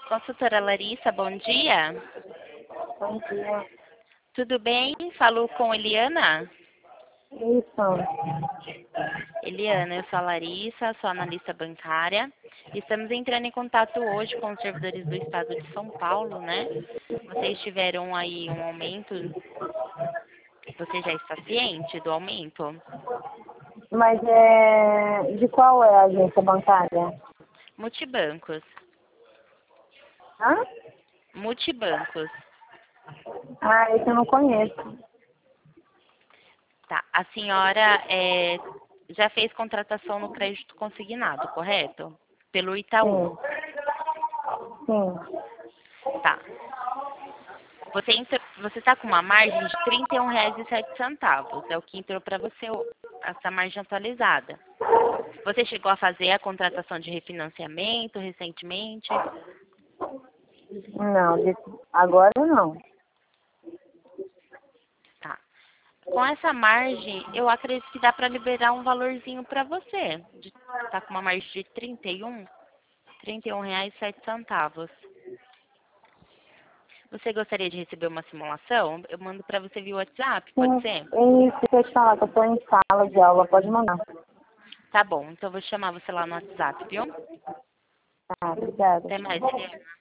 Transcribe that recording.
Consultora Larissa, bom dia. Bom dia. Tudo bem? Falou com Eliana? Isso. Eliana, eu sou a Larissa, sou analista bancária. Estamos entrando em contato hoje com os servidores do estado de São Paulo, né? Vocês tiveram aí um aumento. Você já está ciente do aumento? Mas de qual é a agência bancária? Multibancos. Hã? Multibancos. Ah, esse eu não conheço. Tá. A senhora já fez contratação no crédito consignado, correto? Pelo Itaú. Sim. Tá. Você está com uma margem de R$ 31,07. É o que entrou para você, essa margem atualizada. Você chegou a fazer a contratação de refinanciamento recentemente? Não, agora não. Tá. Com essa margem, eu acredito que dá para liberar um valorzinho para você. Tá com uma margem de R$ 31,07. Você gostaria de receber uma simulação? Eu mando para você via WhatsApp, pode Sim, ser? isso que eu te falar, que eu estou em sala de aula, pode mandar. Tá bom, então eu vou chamar você lá no WhatsApp, viu? Tá, obrigada. Até mais, Eliana.